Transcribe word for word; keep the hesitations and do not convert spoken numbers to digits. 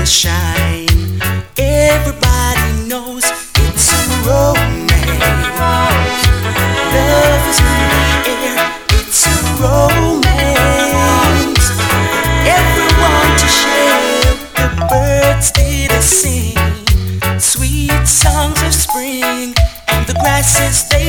shine. Everybody knows it's a romance. Love is in the air, it's a romance. Everyone to share, the birds they to sing sweet songs of spring, and the grasses they